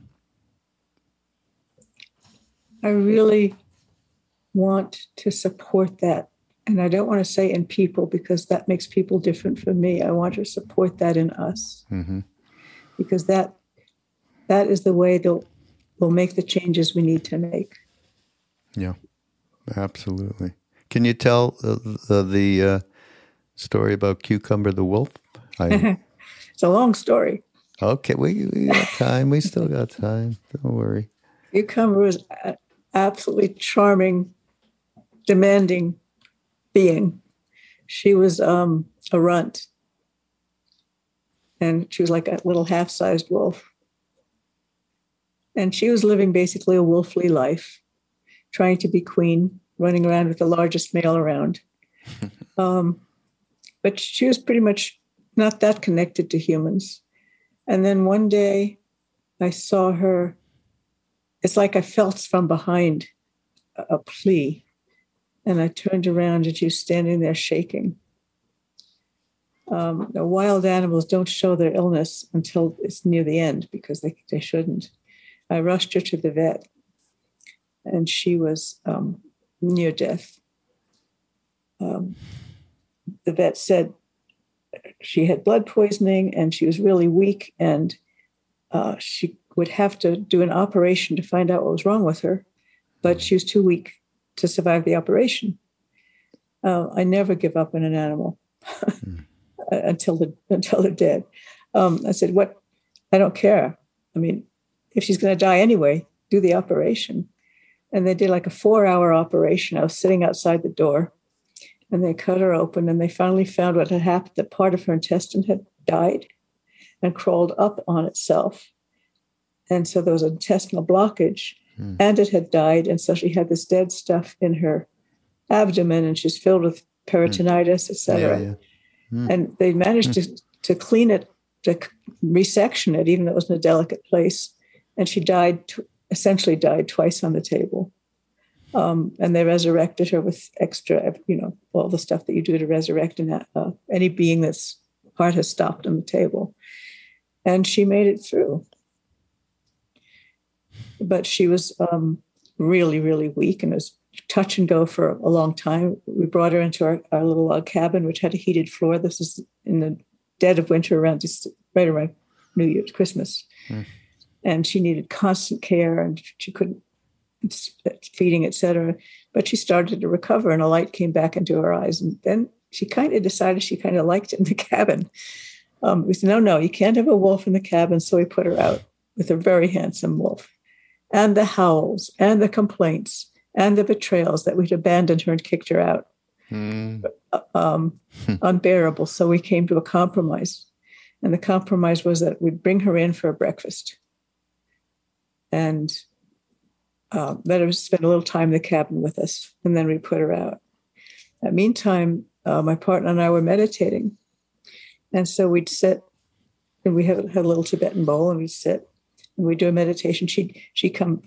I really want to support that. And I don't want to say in people, because that makes people different from me. I want to support that in us, mm-hmm. because that that is the way that we'll make the changes we need to make.
Yeah, absolutely. Can you tell uh, the, the uh, story about Cucumber the wolf? I...
It's a long story.
Okay, we, we got time. We still got time. Don't worry.
Cucumber was an absolutely charming, demanding being. She was um, a runt. And she was like a little half-sized wolf. And she was living basically a wolfly life, trying to be queen, running around with the largest male around. um, but she was pretty much not that connected to humans. And then one day I saw her, it's like I felt from behind a, a plea. And I turned around and she was standing there shaking. Um, the wild animals don't show their illness until it's near the end because they, they shouldn't. I rushed her to the vet and she was um, near death. Um, the vet said she had blood poisoning and she was really weak and uh, she would have to do an operation to find out what was wrong with her, but she was too weak to survive the operation. Uh, I never give up on an animal mm. until the until they're dead. Um, I said, "What? I don't care. I mean, if she's going to die anyway, do the operation." And they did like a four-hour operation. I was sitting outside the door, and they cut her open, and they finally found what had happened. That part of her intestine had died and crawled up on itself, and so there was an intestinal blockage. Mm. And it had died. And so she had this dead stuff in her abdomen and she's filled with peritonitis, mm. et cetera. Yeah, yeah. Mm. And they managed mm. to, to clean it, to resection it, even though it was in a delicate place. And she died, essentially died twice on the table. Um, and they resurrected her with extra, you know, all the stuff that you do to resurrect an, uh, any being that's heart has stopped on the table. And she made it through. But she was um, really, really weak and was touch and go for a long time. We brought her into our, our little log cabin, which had a heated floor. This was in the dead of winter, around just right around New Year's, Christmas. Mm. And she needed constant care and she couldn't, feeding, et cetera. But she started to recover and a light came back into her eyes. And then she kind of decided she kind of liked it in the cabin. Um, we said, no, no, you can't have a wolf in the cabin. So we put her out with a very handsome wolf. And the howls and the complaints and the betrayals that we'd abandoned her and kicked her out. Mm. Um, unbearable. So we came to a compromise. And the compromise was that we'd bring her in for a breakfast. And uh, let her spend a little time in the cabin with us. And then we put her out. In the meantime, uh, my partner and I were meditating. And so we'd sit, and we had, had a little Tibetan bowl, and we'd sit. And we do a meditation. She'd, she'd come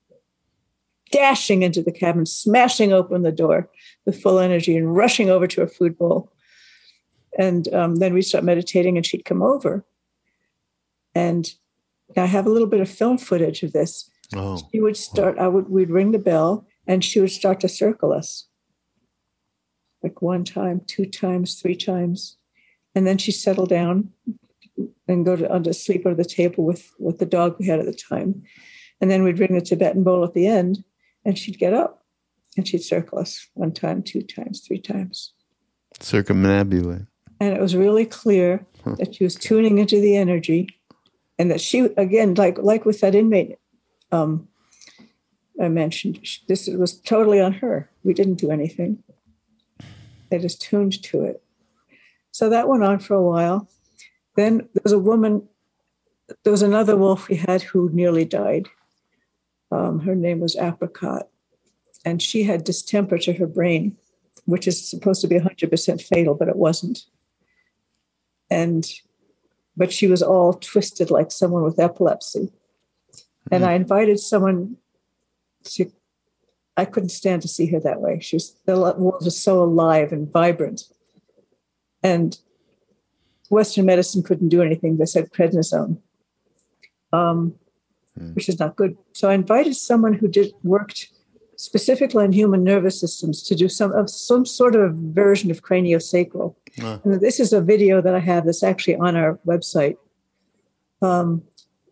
dashing into the cabin, smashing open the door with full energy and rushing over to her food bowl. And um, then we start meditating and she'd come over. And I have a little bit of film footage of this. Oh. She would start, I would, we'd ring the bell and she would start to circle us. Like one time, two times, three times. And then she'd settle down and go to, to sleep under the table with, with the dog we had at the time. And then we'd ring the Tibetan bowl at the end and she'd get up and she'd circle us one time, two times, three times.
Circumnambulate.
And it was really clear huh. that she was tuning into the energy and that she, again, like, like with that inmate um, I mentioned, this was totally on her. We didn't do anything. They just tuned to it. So that went on for a while. Then there was a woman, there was another wolf we had who nearly died. Um, her name was Apricot. And she had distemper to her brain, which is supposed to be one hundred percent fatal, but it wasn't. And, but she was all twisted like someone with epilepsy. Mm-hmm. And I invited someone to, I couldn't stand to see her that way. She was, the wolf was so alive and vibrant. And Western medicine couldn't do anything. They said prednisone, um, mm. which is not good. So I invited someone who did worked specifically in human nervous systems to do some of some sort of version of craniosacral. Uh. And this is a video that I have that's actually on our website. Um,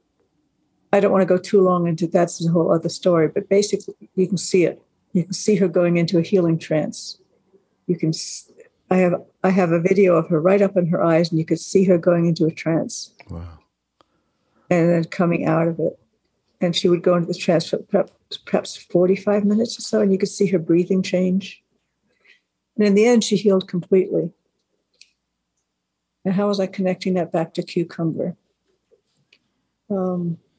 I don't want to go too long into that's a whole other story, but basically you can see it. You can see her going into a healing trance. You can. I have I have a video of her right up in her eyes, and you could see her going into a trance. Wow! And then coming out of it, and she would go into the trance for perhaps, perhaps forty-five minutes or so, and you could see her breathing change. And in the end, she healed completely. And how was I connecting that back to cucumber? Um,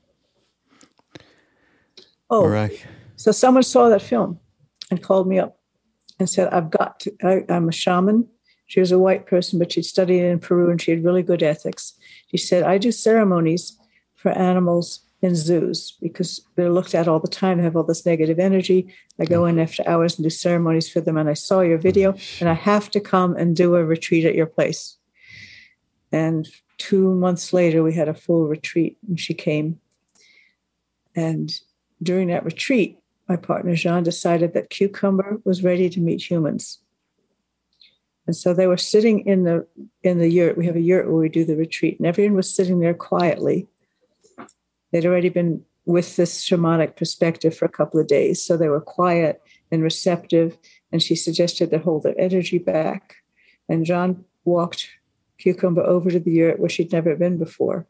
oh,
right.
So someone saw that film and called me up and said, I've got to, I, I'm a shaman. She was a white person, but she'd studied in Peru and she had really good ethics. She said, I do ceremonies for animals in zoos because they're looked at all the time. They have all this negative energy. I go in after hours and do ceremonies for them. And I saw your video and I have to come and do a retreat at your place. And two months later, we had a full retreat and she came. And during that retreat, my partner, Jean, decided that cucumber was ready to meet humans. And so they were sitting in the in the yurt. We have a yurt where we do the retreat, and everyone was sitting there quietly. They'd already been with this shamanic perspective for a couple of days, so they were quiet and receptive. And she suggested they hold their energy back. And John walked Cucumber over to the yurt where she'd never been before,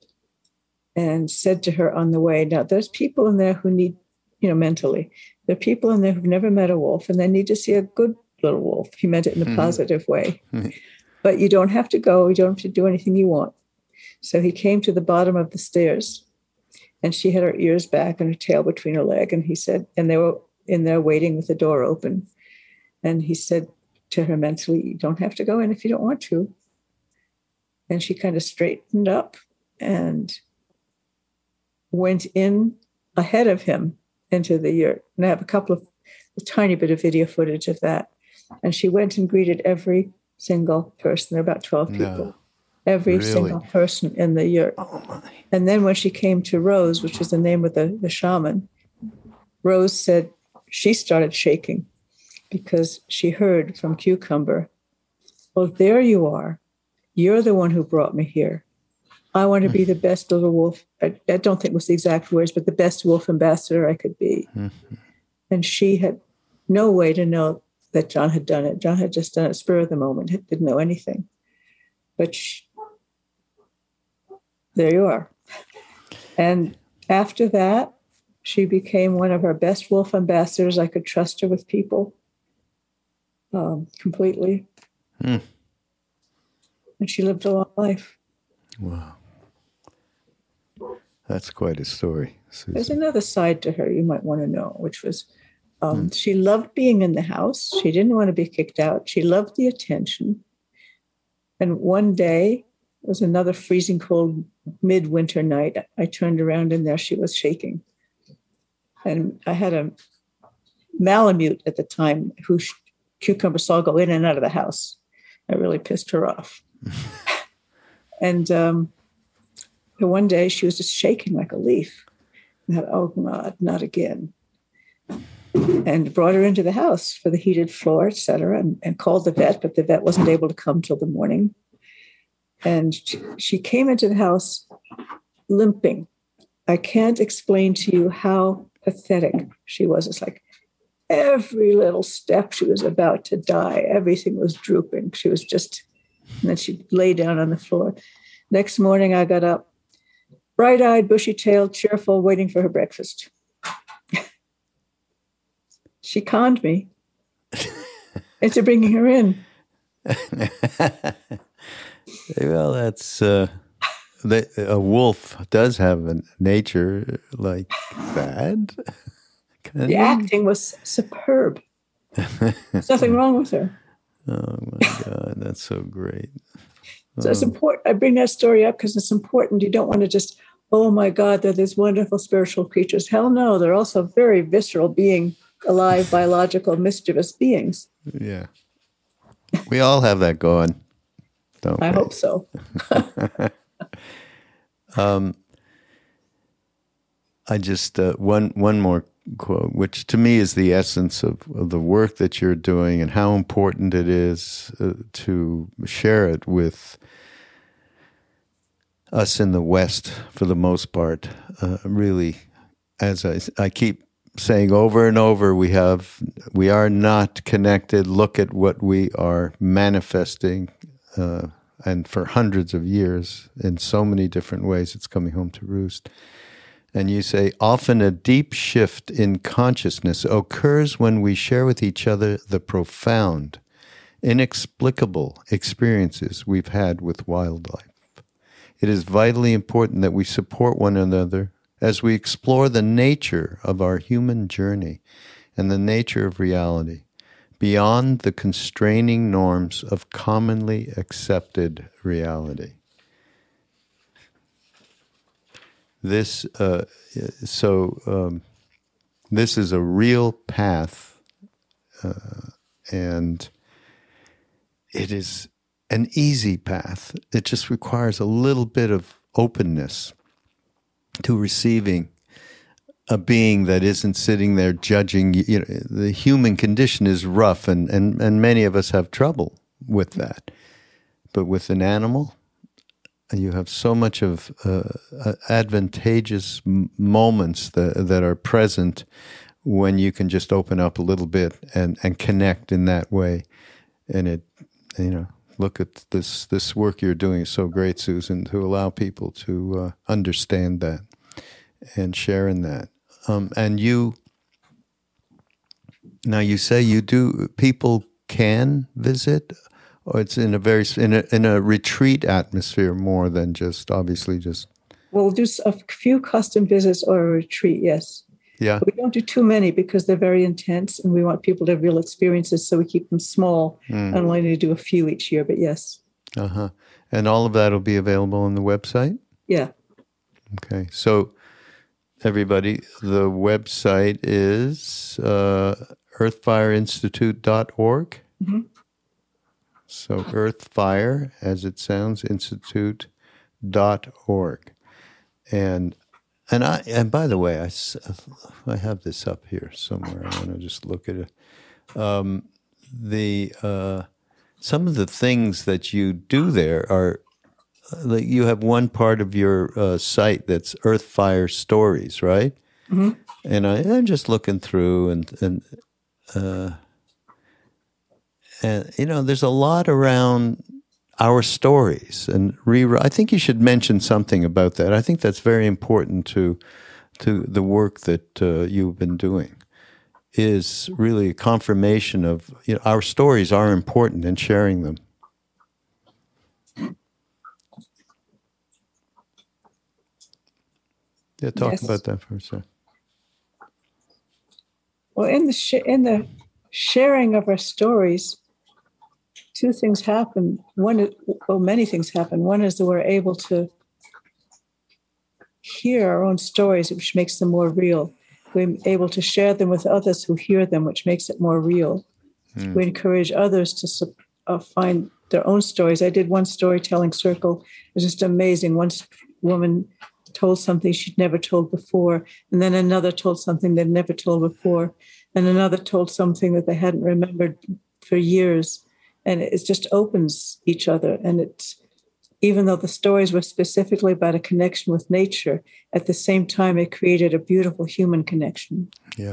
and said to her on the way, "Now, there's people in there who need, you know, mentally, there are people in there who've never met a wolf, and they need to see a good little wolf." He meant it in a mm-hmm. positive way. Mm-hmm. But you don't have to go. You don't have to do anything you want. So he came to the bottom of the stairs, and she had her ears back and her tail between her leg. And he said, and they were in there waiting with the door open. And he said to her mentally, "You don't have to go in if you don't want to." And she kind of straightened up and went in ahead of him into the yurt. And I have a couple of, a tiny bit of video footage of that. And she went and greeted every single person. There were about twelve people. No, every really? single person in the yurt. Oh my. And then when she came to Rose, which is the name of the, the shaman, Rose said she started shaking because she heard from Cucumber, "Well, there you are. You're the one who brought me here. I want to be the best little wolf." I, I don't think it was the exact words, but the best wolf ambassador I could be. Mm-hmm. And she had no way to know that John had done it. John had just done it spur of the moment, didn't know anything. But she, there you are. And after that, she became one of our best wolf ambassadors. I could trust her with people um, completely. Mm. And she lived a long life.
Wow. That's quite a story, Susan.
There's another side to her you might want to know, which was um, mm. she loved being in the house. She didn't want to be kicked out. She loved the attention. And one day, it was another freezing cold midwinter night. I turned around and there she was shaking. And I had a Malamute at the time who Cucumber saw go in and out of the house. It really pissed her off. And um, one day she was just shaking like a leaf. And I thought, "Oh, God, not again." And brought her into the house for the heated floor, et cetera, and, and called the vet, but the vet wasn't able to come till the morning. And she, she came into the house limping. I can't explain to you how pathetic she was. It's like every little step she was about to die. Everything was drooping. She was just... And then she lay down on the floor. Next morning, I got up, bright-eyed, bushy-tailed, cheerful, waiting for her breakfast. She conned me into bringing her in.
Well, that's uh, the, a wolf does have a nature like that.
The acting was superb. There's nothing wrong with her.
Oh my God, that's so great.
So it's important. I bring that story up because it's important. You don't want to just, "Oh my God, they're these wonderful spiritual creatures." Hell no, they're also very visceral being, alive, biological, mischievous beings.
Yeah. We all have that going, don't
I
we?
hope so.
um, I just, uh, one one more quote, which to me is the essence of, of the work that you're doing and how important it is uh, to share it with us in the West for the most part. Uh, really, as I, I keep saying over and over, we have we are not connected. Look at what we are manifesting, uh, and for hundreds of years in so many different ways, it's coming home to roost. And you say, often a deep shift in consciousness occurs when we share with each other the profound inexplicable experiences we've had with wildlife. It is vitally important that we support one another as we explore the nature of our human journey and the nature of reality beyond the constraining norms of commonly accepted reality. This, uh, so, um, this is a real path, uh, and it is an easy path. It just requires a little bit of openness to receiving a being that isn't sitting there judging. You know, the human condition is rough, and, and, and many of us have trouble with that. But with an animal, you have so much of uh, advantageous m- moments that, that are present when you can just open up a little bit and, and connect in that way. And it, you know, look at this, this work you're doing is so great, Susan, to allow people to uh, understand that and share in that. Um, and you, now you say you do, people can visit, or it's in a very, in a, in a retreat atmosphere more than just, obviously just.
We'll do a few custom visits or a retreat, yes.
Yeah.
But we don't do too many because they're very intense and we want people to have real experiences, so we keep them small mm. and only do a few each year, but yes.
Uh-huh. And all of that will be available on the website?
Yeah.
Okay. So everybody, the website is uh, earthfire institute dot org. Mm-hmm. So Earthfire, as it sounds, institute dot org. And and I and by the way, I, I have this up here somewhere. I want to just look at it. Um, the uh, some of the things that you do there are like you have one part of your uh, site that's Earthfire Stories, right? Mm-hmm. And I, I'm just looking through and and. Uh, And, you know, there's a lot around our stories. And re- I think you should mention something about that. I think that's very important to to the work that uh, you've been doing, is really a confirmation of, you know, our stories are important and sharing them. Yeah, talk yes. about that for a second.
Well, in the sh- in the sharing of our stories, two things happen. One is, well, many things happen. One is that we're able to hear our own stories, which makes them more real. We're able to share them with others who hear them, which makes it more real. Mm. We encourage others to uh, find their own stories. I did one storytelling circle. It was just amazing. One woman told something she'd never told before, and then another told something they'd never told before, and another told something that they hadn't remembered for years. And it just opens each other. And it's, even though the stories were specifically about a connection with nature, at the same time, it created a beautiful human connection.
Yeah.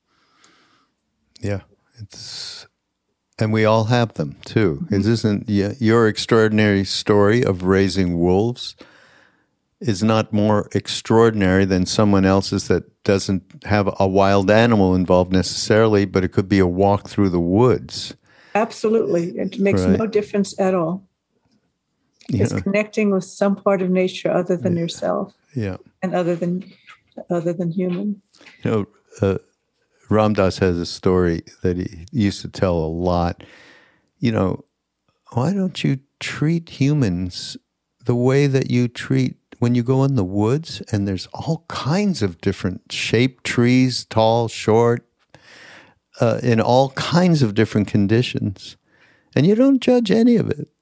Yeah. It's, and we all have them too. Mm-hmm. It isn't, yeah, your extraordinary story of raising wolves is not more extraordinary than someone else's that doesn't have a wild animal involved necessarily, but it could be a walk through the woods.
Absolutely. It makes right. no difference at all. Yeah. It's connecting with some part of nature other than
yeah.
yourself.
Yeah.
And other than other than human.
You know, uh, Ram Dass has a story that he used to tell a lot. You know, why don't you treat humans the way that you treat when you go in the woods and there's all kinds of different shaped trees, tall, short, Uh, in all kinds of different conditions, and you don't judge any of it.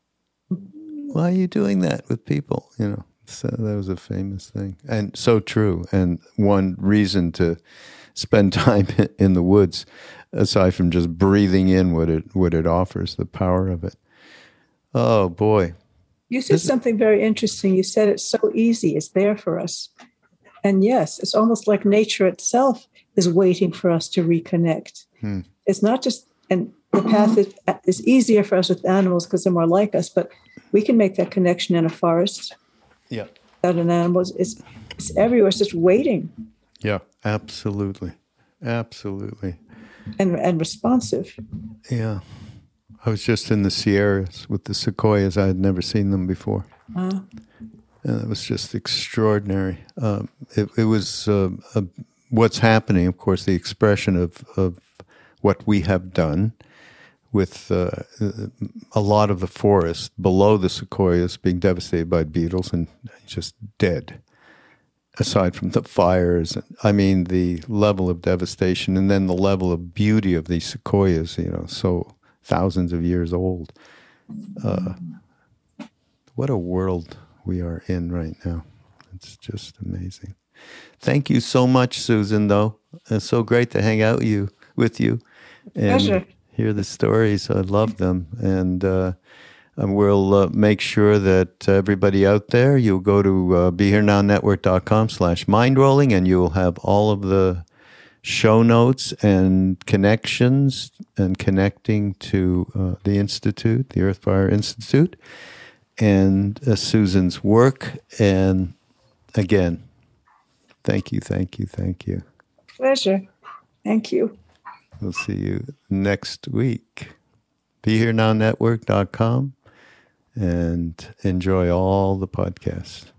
Why are you doing that with people? You know, so that was a famous thing, and so true. And one reason to spend time in the woods, aside from just breathing in what it what it offers, the power of it. Oh boy!
You said this something very interesting. You said it's so easy; it's there for us. And yes, it's almost like nature itself is waiting for us to reconnect. Hmm. It's not just, and the path is, is easier for us with animals because they're more like us, but we can make that connection in a forest.
Yeah.
Without an animal, it's, it's everywhere. It's just waiting.
Yeah, absolutely. Absolutely.
And and responsive.
Yeah. I was just in the Sierras with the sequoias. I had never seen them before.
Uh,
And it was just extraordinary. Um, it, it was uh, a, what's happening, of course, the expression of, of what we have done with uh, a lot of the forest below the sequoias being devastated by beetles and just dead, aside from the fires. I mean, the level of devastation and then the level of beauty of these sequoias, you know, so thousands of years old. Uh, what a world we are in right now. It's just amazing. Thank you so much, Susan, though. It's so great to hang out you with you and
Pleasure.
hear the stories. I love them. And uh, and we'll uh, make sure that everybody out there, you'll go to uh, BeHereNowNetwork.com slash mindrolling, and you'll have all of the show notes and connections and connecting to uh, the Institute, the Earthfire Institute, and uh, Susan's work. And again, thank you, thank you, thank you.
Pleasure. Thank you.
We'll see you next week. Be Here Now Network dot com and enjoy all the podcasts.